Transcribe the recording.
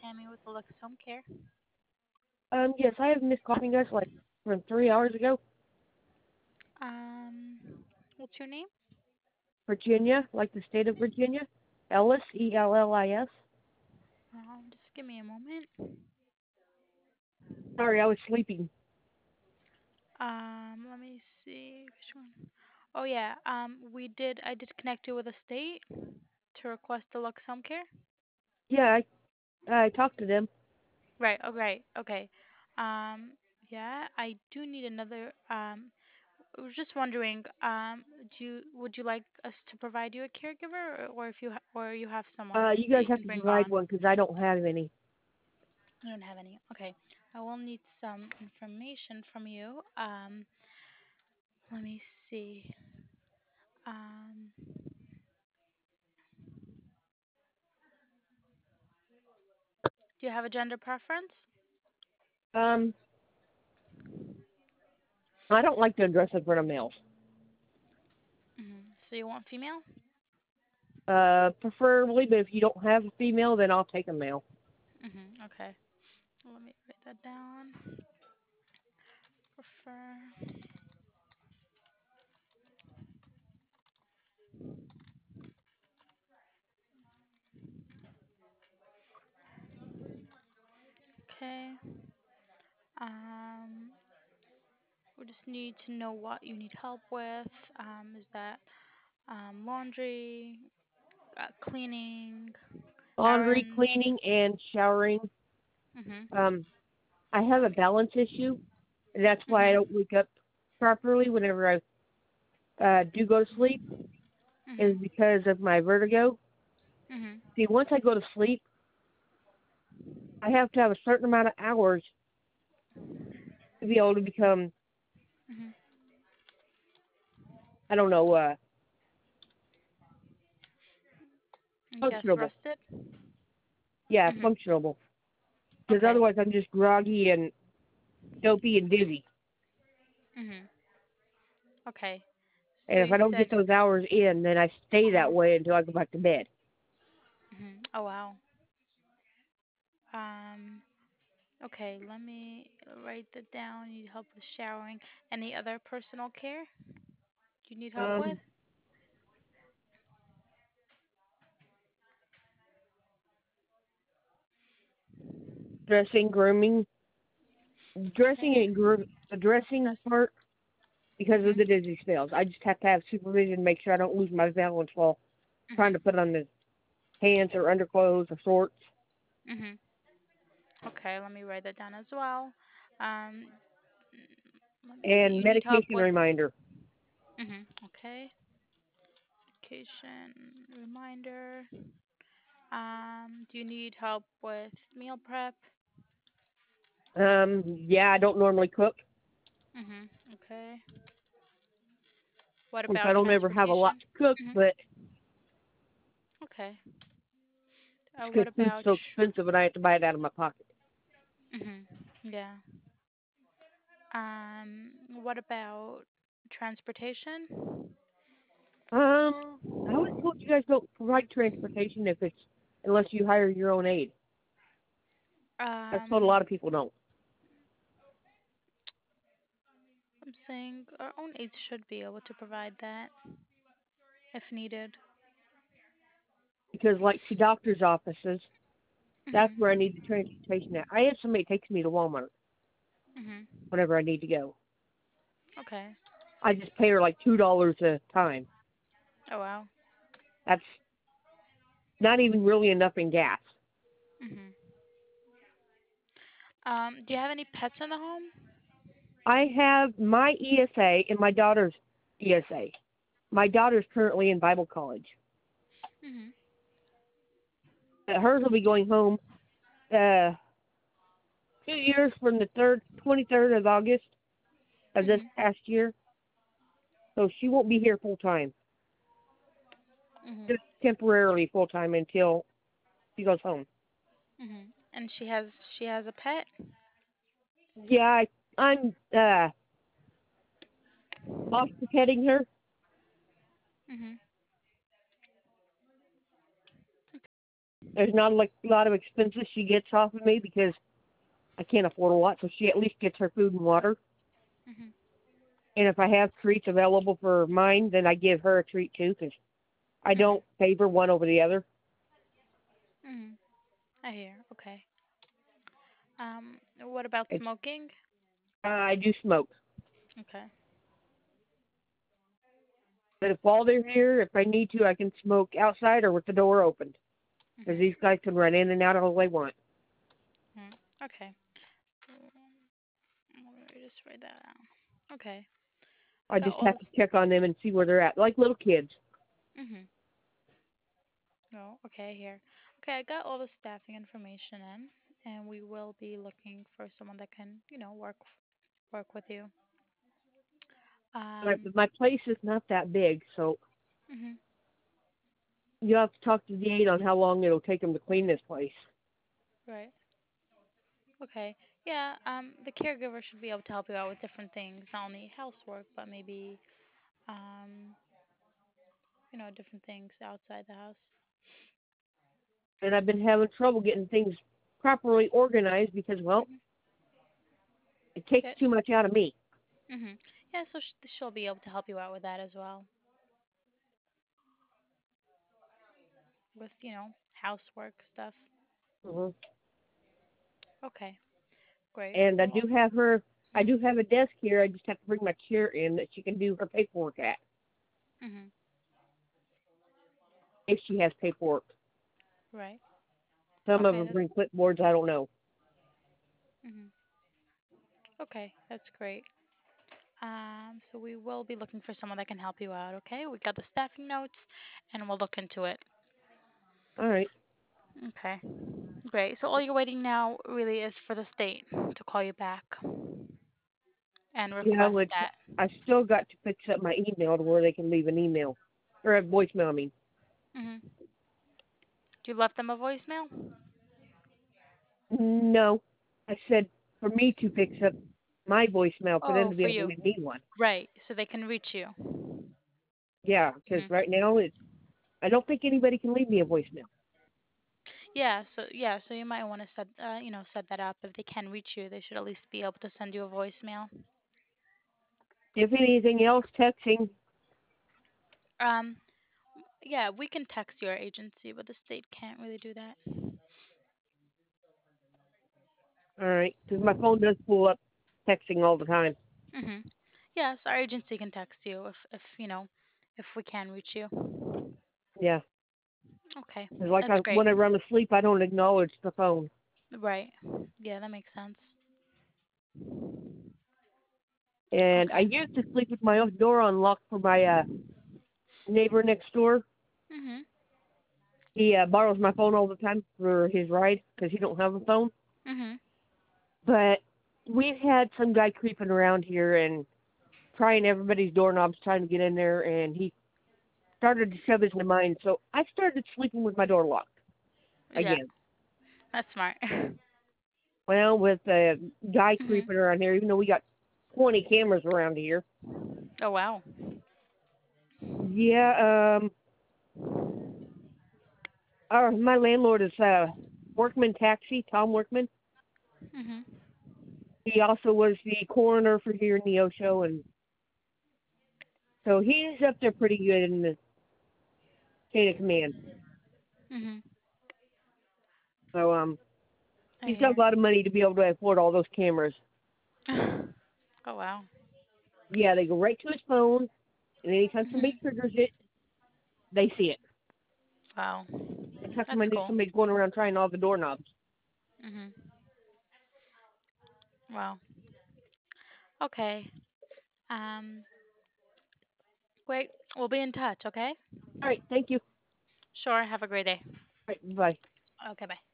Tammy with Alexa Home Care. Yes, I have missed calling you guys like from 3 hours ago. Um, what's your name? Virginia, like the state of Virginia. Ellis, Ellis. Just give me a moment. Sorry, I was sleeping. Let me see which one. Oh yeah. I did connect you with a state to request deluxe home care. Yeah, I talked to them. Right. Oh, right. Okay. Um, yeah. I do need another. I was just wondering. Would you like us to provide you a caregiver, or if you or you have someone You that guys you have can to bring provide on? one because I don't have any. You don't have any. Okay. I will need some information from you. Let me see. Um, do you have a gender preference? Um, I don't like to address in front of males. So you want female? Preferably, but if you don't have a female, then I'll take a male. Okay. Let me write that down. Prefer. Okay. Um, we just need to know what you need help with. Is that laundry, cleaning, Laundry, errands? cleaning, and showering. Mhm. Um, I have a balance issue, and that's why I Mhm. don't wake up properly whenever I do go to sleep. Is Mhm. because of my vertigo. Mhm. See, once I go to sleep, I have to have a certain amount of hours to be able to become, Mhm. I don't know, I guess functionable. rested. Yeah, Mhm. functionable. Because Okay. otherwise I'm just groggy and dopey and dizzy. Mhm. Okay. So And if you I don't get said. those hours in, then I stay Uh-huh. that way until I go back to bed. Oh wow. Um. Okay. Let me write that down. You need help with showering. Any other personal care you need help with? Um, dressing, grooming, dressing Okay. and the dressing Dress. part because of Mhm. the dizzy spells. I just have to have supervision, make sure I don't lose my balance while trying Mhm. to put on the pants or underclothes or shorts. Mhm. Okay. Let me write that down as well. Um. Let me see. And You need help medication with. reminder. Okay. Vacation reminder. Do you need help with meal prep? Yeah, I don't normally cook, Okay. What which I about don't ever have a lot transportation? to cook, Mhm. but Okay. it's What because food's about so expensive and I have to buy it out of my pocket. Yeah. What about transportation? I was told you guys don't provide transportation if it's unless you hire your own aide. I've told a Um, lot of people don't I'm saying our own aides should be able to provide that if needed. because, like, see doctors' offices, that's where I Mhm. need the transportation at. I have somebody takes me to Walmart Mhm. whenever I need to go. Okay. I just pay her like $2 a time. Oh wow. That's not even really enough in gas. Mhm. Do you have any pets in the home? I have my ESA and my daughter's ESA. My daughter's currently in Bible college. Mhm. Hers will be going home uh, 2 years from the 23rd of August of this Mhm. past year. So she won't be here full time, Mhm. just temporarily full time until she goes home. Mhm. And she has a pet? Yeah, I'm off to petting her. Mhm. There's not like a lot of expenses she gets off of me because I can't afford a lot, so she at least gets her food and water. Mhm. And if I have treats available for mine, then I give her a treat too, because I Mhm. don't favor one over the other. Mhm. I hear. Okay. What about It's smoking? I do smoke, Okay. but if while they're here, if I need to, I can smoke outside or with the door open, because Mhm. these guys can run in and out all they want. Mhm. Okay. Let me just write that down. Okay. I I got just all have this. to check on them and see where they're at, like little kids. Mhm. No. Okay. Here. Okay. I got all the staffing information in, and we will be looking for someone that can, work with you. But Um. my place is not that big, so Mhm. you have to talk to the aide on how long it'll take them to clean this place. Right. Okay. Yeah. The caregiver should be able to help you out with different things, not only housework, but maybe um, different things outside the house. And I've been having trouble getting things properly organized because, well, Mhm. it takes Yeah. too much out of me. Mhm. Yeah. So she'll be able to help you out with that as well, with housework stuff. Hmm. Okay. Great. And Well. I Mhm. do have a desk here. I just have to bring my chair in that she can do her paperwork at, Mhm. if she has paperwork. Right. Some of Okay. them bring clipboards. I don't know. Mhm. Okay. That's great. So we will be looking for someone that can help you out. Okay. We got the staffing notes, and we'll look into it. All right. Okay. Great. So all you're waiting now really is for the state to call you back and Yeah, request which that. I still got to fix up my email to where they can leave an email or a voicemail. I mean, Mhm. You left them a voicemail? no, I said for me to fix up my voicemail for them Oh, to be for able to you. leave me one. Right. So they can reach you. Yeah, because Mhm. right now I don't think anybody can leave me a voicemail. Yeah, so you might want to set that up. If they can reach you, they should at least be able to send you a voicemail. If anything else, texting. Um, yeah, we can text your agency, but the state can't really do that. All right, because my phone does pull up texting all the time. Mhm. Yes, our agency can text you if we can reach you. Yeah, Okay, 'cause like that's great. when I run asleep, I don't acknowledge the phone. Right. Yeah, that makes sense. And I Okay. used to sleep with my own door unlocked for my neighbor next door. Mhm. He borrows my phone all the time for his ride because he don't have a phone. Mhm. But we've had some guy creeping around here and trying everybody's doorknobs, trying to get in there, and he started to shove his into mine. So I started sleeping with my door locked Yeah, again. that's smart. Well, with a guy Mhm. creeping around here, even though we got 20 cameras around here. Oh wow. Yeah, my landlord is Workman Taxi, Tom Workman. Mhm. He also was the coroner for here in Neosho, and so he's up there pretty good in the chain of command. Mhm. So I he's got hear. a lot of money to be able to afford all those cameras. Oh wow. Yeah, they go right to his phone, and anytime somebody Mhm. triggers it, they see it. Wow. That's how come That's I knew cool. somebody's going around trying all the doorknobs. Mhm. Wow. Okay. Um. Great. We'll be in touch. Okay. All right, thank you. Sure. Have a great day. All right, bye. Okay. Bye.